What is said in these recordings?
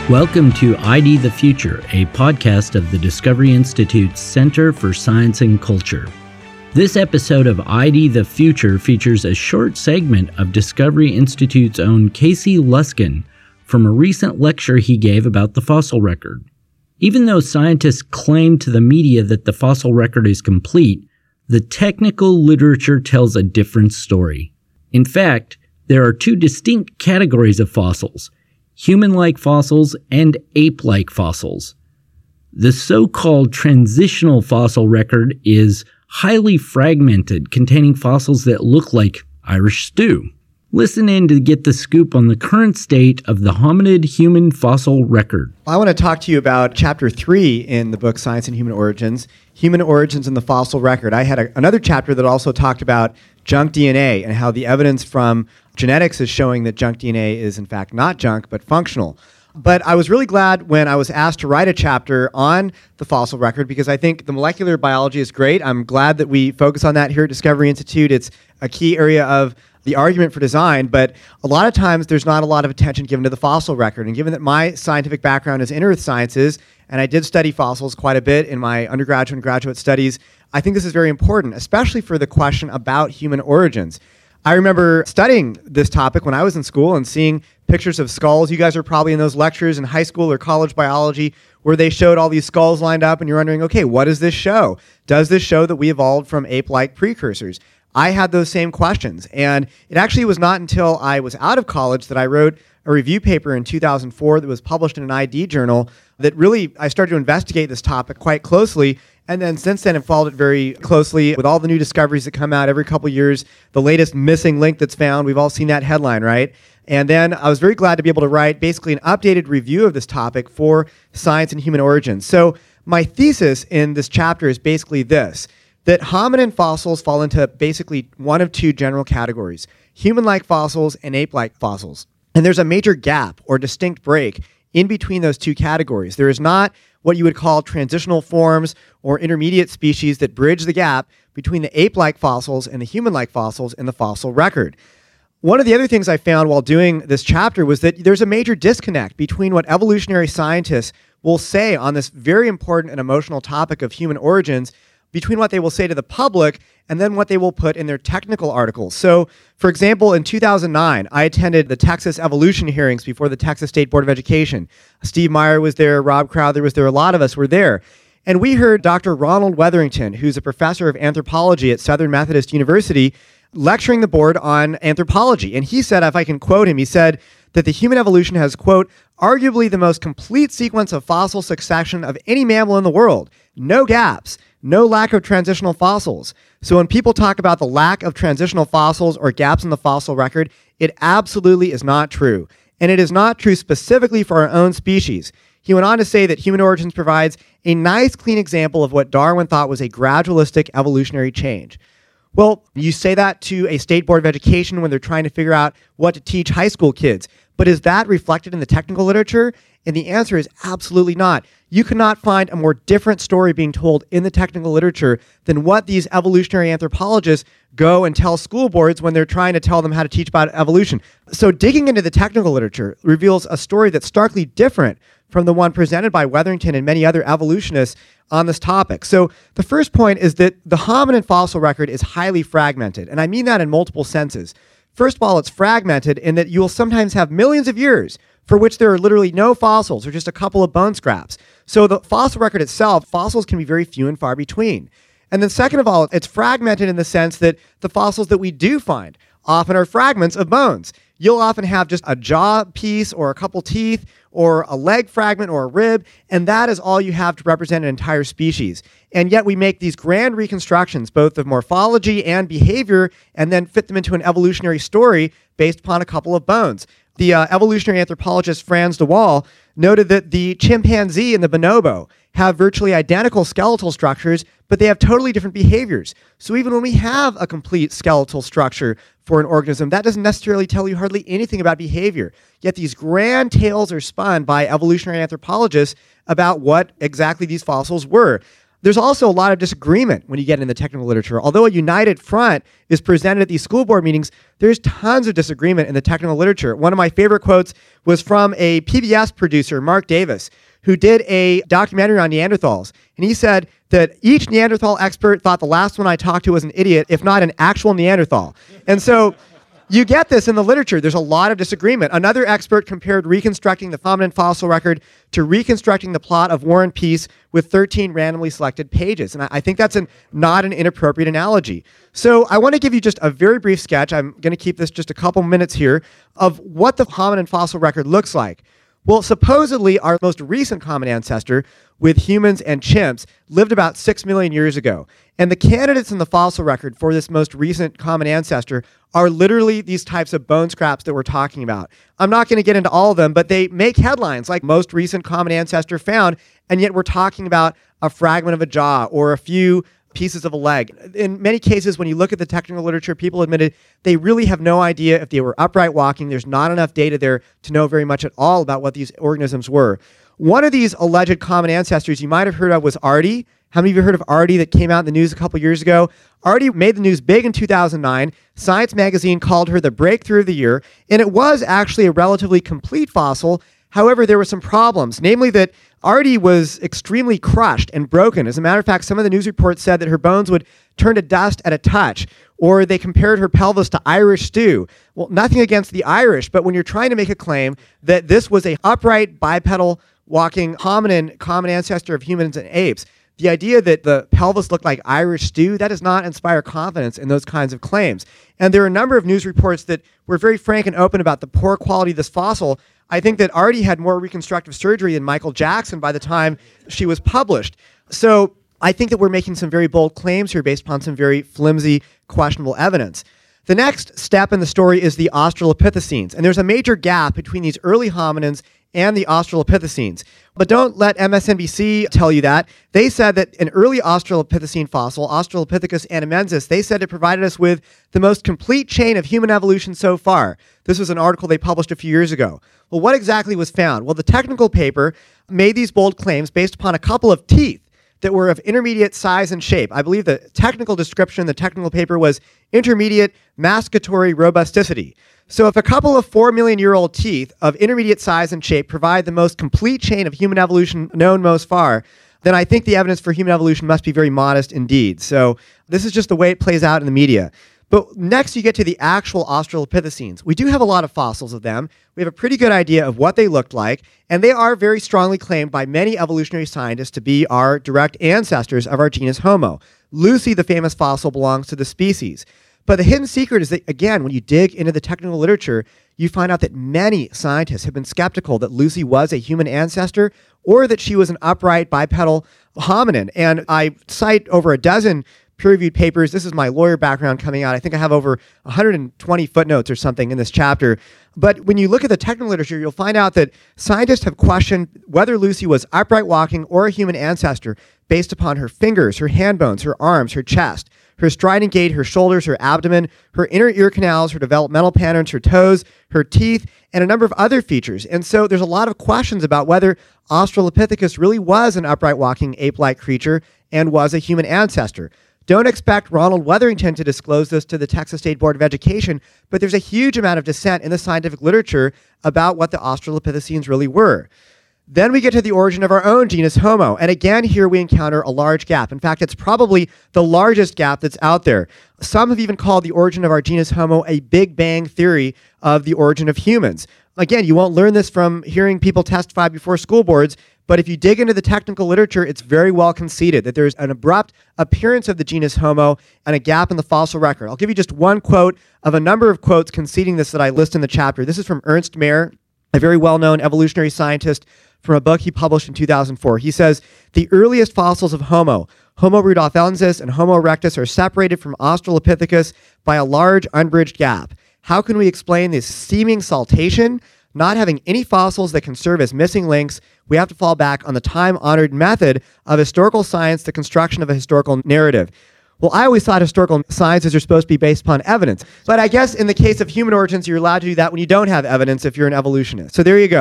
Welcome to ID the Future, a podcast of the Discovery Institute's Center for Science and Culture. This episode of ID the Future features a short segment of Discovery Institute's own Casey Luskin from a recent lecture he gave about the fossil record. Even though scientists claim to the media that the fossil record is complete, the technical literature tells a different story. In fact, there are two distinct categories of fossils: human-like fossils and ape-like fossils. The so-called transitional fossil record is highly fragmented, containing fossils that look like Irish stew. Listen in to get the scoop on the current state of the hominid human fossil record. I want to talk to you about Chapter 3 in the book Science and Human Origins in the Fossil Record. I had another chapter that also talked about junk DNA and how the evidence from genetics is showing that junk DNA is in fact not junk, but functional. But I was really glad when I was asked to write a chapter on the fossil record because I think the molecular biology is great. I'm glad that we focus on that here at Discovery Institute. It's a key area of the argument for design, but a lot of times there's not a lot of attention given to the fossil record. And given that my scientific background is in earth sciences, and I did study fossils quite a bit in my undergraduate and graduate studies, I think this is very important, especially for the question about human origins. I remember studying this topic when I was in school and seeing pictures of skulls. You guys are probably in those lectures in high school or college biology where they showed all these skulls lined up and you're wondering, okay, what does this show? Does this show that we evolved from ape-like precursors? I had those same questions, and it actually was not until I was out of college that I wrote a review paper in 2004 that was published in an ID journal that really I started to investigate this topic quite closely. And then since then, I've followed it very closely with all the new discoveries that come out every couple of years, the latest missing link that's found. We've all seen that headline, right? And then I was very glad to be able to write basically an updated review of this topic for Science and Human Origins. So my thesis in this chapter is basically this: that hominin fossils fall into basically one of two general categories: human-like fossils and ape-like fossils. And there's a major gap or distinct break in between those two categories. There is not what you would call transitional forms or intermediate species that bridge the gap between the ape-like fossils and the human-like fossils in the fossil record. One of the other things I found while doing this chapter was that there's a major disconnect between what evolutionary scientists will say on this very important and emotional topic of human origins, between what they will say to the public and then what they will put in their technical articles. So, for example, in 2009, I attended the Texas evolution hearings before the Texas State Board of Education. Steve Meyer was there, Rob Crowther was there, a lot of us were there. And we heard Dr. Ronald Wetherington, who's a professor of anthropology at Southern Methodist University, lecturing the board on anthropology. And he said, if I can quote him, he said that the human evolution has, quote, arguably the most complete sequence of fossil succession of any mammal in the world. No gaps. No lack of transitional fossils. So when people talk about the lack of transitional fossils or gaps in the fossil record, it absolutely is not true. And it is not true specifically for our own species. He went on to say that Human Origins provides a nice, clean example of what Darwin thought was a gradualistic evolutionary change. Well, you say that to a state board of education when they're trying to figure out what to teach high school kids. But is that reflected in the technical literature? And the answer is absolutely not. You cannot find a more different story being told in the technical literature than what these evolutionary anthropologists go and tell school boards when they're trying to tell them how to teach about evolution. So digging into the technical literature reveals a story that's starkly different from the one presented by Wetherington and many other evolutionists on this topic. So the first point is that the hominin fossil record is highly fragmented, and I mean that in multiple senses. First of all, it's fragmented in that you will sometimes have millions of years for which there are literally no fossils or just a couple of bone scraps. So the fossil record itself, fossils can be very few and far between. And then second of all, it's fragmented in the sense that the fossils that we do find often are fragments of bones. You'll often have just a jaw piece or a couple teeth or a leg fragment or a rib, and that is all you have to represent an entire species. And yet we make these grand reconstructions, both of morphology and behavior, and then fit them into an evolutionary story based upon a couple of bones. The evolutionary anthropologist Frans de Waal noted that the chimpanzee and the bonobo have virtually identical skeletal structures, but they have totally different behaviors. So even when we have a complete skeletal structure for an organism, that doesn't necessarily tell you hardly anything about behavior. Yet these grand tales are spun by evolutionary anthropologists about what exactly these fossils were. There's also a lot of disagreement when you get in the technical literature. Although a united front is presented at these school board meetings, there's tons of disagreement in the technical literature. One of my favorite quotes was from a PBS producer, Mark Davis, who did a documentary on Neanderthals. And he said that each Neanderthal expert thought the last one I talked to was an idiot, if not an actual Neanderthal. And so you get this in the literature. There's a lot of disagreement. Another expert compared reconstructing the hominin fossil record to reconstructing the plot of War and Peace with 13 randomly selected pages. And I think that's not an inappropriate analogy. So I want to give you just a very brief sketch. I'm going to keep this just a couple minutes here of what the hominin fossil record looks like. Well, supposedly our most recent common ancestor with humans and chimps lived about 6 million years ago. And the candidates in the fossil record for this most recent common ancestor are literally these types of bone scraps that we're talking about. I'm not going to get into all of them, but they make headlines like most recent common ancestor found, and yet we're talking about a fragment of a jaw or a few pieces of a leg. In many cases, when you look at the technical literature, people admitted they really have no idea if they were upright walking. There's not enough data there to know very much at all about what these organisms were. One of these alleged common ancestors you might have heard of was Artie. How many of you heard of Artie that came out in the news a couple years ago? Artie made the news big in 2009. Science magazine called her the breakthrough of the year, and it was actually a relatively complete fossil. However, there were some problems, namely that Artie was extremely crushed and broken. As a matter of fact, some of the news reports said that her bones would turn to dust at a touch, or they compared her pelvis to Irish stew. Well, nothing against the Irish, but when you're trying to make a claim that this was a upright, bipedal, walking hominin, common ancestor of humans and apes, the idea that the pelvis looked like Irish stew, that does not inspire confidence in those kinds of claims. And there are a number of news reports that were very frank and open about the poor quality of this fossil. I think that Artie had more reconstructive surgery than Michael Jackson by the time she was published. So I think that we're making some very bold claims here based upon some very flimsy, questionable evidence. The next step in the story is the Australopithecines. And there's a major gap between these early hominins and the Australopithecines. But don't let MSNBC tell you that. They said that an early Australopithecine fossil, Australopithecus anamensis, they said it provided us with the most complete chain of human evolution so far. This was an article they published a few years ago. Well, what exactly was found? Well, the technical paper made these bold claims based upon a couple of teeth that were of intermediate size and shape. I believe the technical description in the technical paper was intermediate mascatory robusticity. So if a couple of 4 million year old teeth of intermediate size and shape provide the most complete chain of human evolution known most far, then I think the evidence for human evolution must be very modest indeed. So this is just the way it plays out in the media. But next you get to the actual Australopithecines. We do have a lot of fossils of them. We have a pretty good idea of what they looked like, and they are very strongly claimed by many evolutionary scientists to be our direct ancestors of our genus Homo. Lucy, the famous fossil, belongs to the species. But the hidden secret is that, again, when you dig into the technical literature, you find out that many scientists have been skeptical that Lucy was a human ancestor or that she was an upright bipedal hominin. And I cite over a dozen peer-reviewed papers. This is my lawyer background coming out. I think I have over 120 footnotes or something in this chapter. But when you look at the technical literature, you'll find out that scientists have questioned whether Lucy was upright walking or a human ancestor based upon her fingers, her hand bones, her arms, her chest, her striding gait, her shoulders, her abdomen, her inner ear canals, her developmental patterns, her toes, her teeth, and a number of other features. And so there's a lot of questions about whether Australopithecus really was an upright walking ape-like creature and was a human ancestor. Don't expect Ronald Weatherington to disclose this to the Texas State Board of Education, but there's a huge amount of dissent in the scientific literature about what the Australopithecines really were. Then we get to the origin of our own genus Homo. And again, here we encounter a large gap. In fact, it's probably the largest gap that's out there. Some have even called the origin of our genus Homo a Big Bang theory of the origin of humans. Again, you won't learn this from hearing people testify before school boards, but if you dig into the technical literature, it's very well conceded that there's an abrupt appearance of the genus Homo and a gap in the fossil record. I'll give you just one quote of a number of quotes conceding this that I list in the chapter. This is from Ernst Mayr, a very well-known evolutionary scientist, from a book he published in 2004. He says, the earliest fossils of Homo, Homo rudolfensis and Homo erectus, are separated from Australopithecus by a large unbridged gap. How can we explain this seeming saltation? Not having any fossils that can serve as missing links, we have to fall back on the time-honored method of historical science, the construction of a historical narrative. Well, I always thought historical sciences are supposed to be based upon evidence. But I guess in the case of human origins, you're allowed to do that when you don't have evidence if you're an evolutionist. So there you go.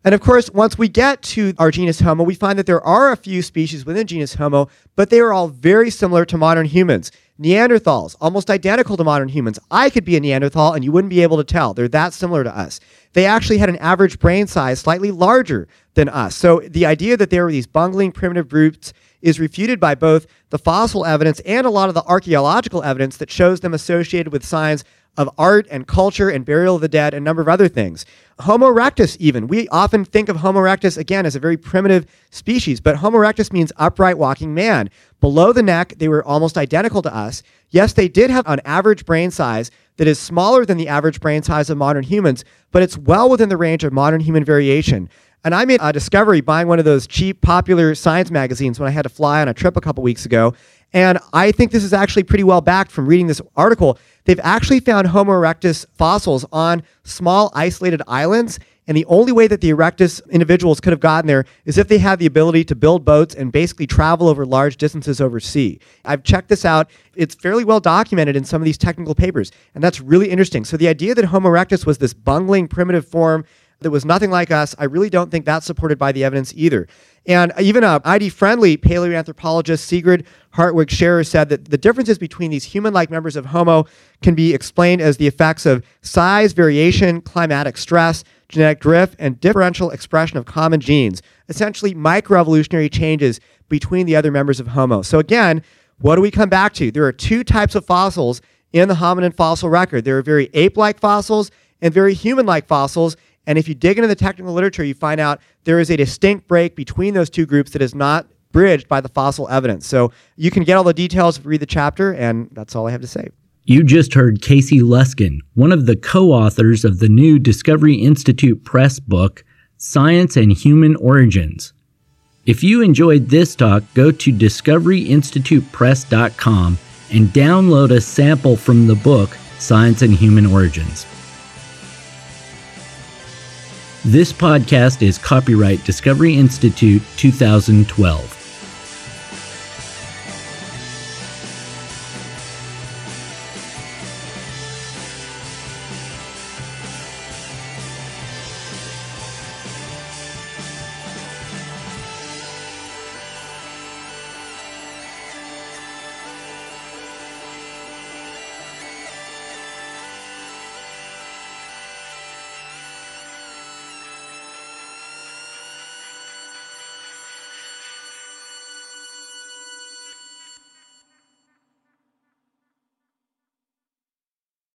And of course, once we get to our genus Homo, we find that there are a few species within genus Homo, but they are all very similar to modern humans. Neanderthals, almost identical to modern humans. I could be a Neanderthal and you wouldn't be able to tell. They're that similar to us. They actually had an average brain size slightly larger than us. So the idea that there were these bungling primitive brutes is refuted by both the fossil evidence and a lot of the archaeological evidence that shows them associated with signs of art and culture and burial of the dead and a number of other things. Homo erectus even. We often think of Homo erectus, again, as a very primitive species, but Homo erectus means upright walking man. Below the neck, they were almost identical to us. Yes, they did have an average brain size that is smaller than the average brain size of modern humans, but it's well within the range of modern human variation. And I made a discovery buying one of those cheap, popular science magazines when I had to fly on a trip a couple weeks ago. And I think this is actually pretty well backed from reading this article. They've actually found Homo erectus fossils on small, isolated islands. And the only way that the erectus individuals could have gotten there is if they had the ability to build boats and basically travel over large distances over sea. I've checked this out. It's fairly well documented in some of these technical papers. And that's really interesting. So the idea that Homo erectus was this bungling, primitive form that was nothing like us, I really don't think that's supported by the evidence either. And even ID-friendly paleoanthropologist Sigrid Hartwig Scherer said that the differences between these human-like members of Homo can be explained as the effects of size, variation, climatic stress, genetic drift, and differential expression of common genes, essentially microevolutionary changes between the other members of Homo. So again, what do we come back to? There are two types of fossils in the hominin fossil record. There are very ape-like fossils and very human-like fossils. And if you dig into the technical literature, you find out there is a distinct break between those two groups that is not bridged by the fossil evidence. So you can get all the details if you read the chapter, and that's all I have to say. You just heard Casey Luskin, one of the co-authors of the new Discovery Institute Press book, Science and Human Origins. If you enjoyed this talk, go to discoveryinstitutepress.com and download a sample from the book, Science and Human Origins. This podcast is copyright Discovery Institute 2012.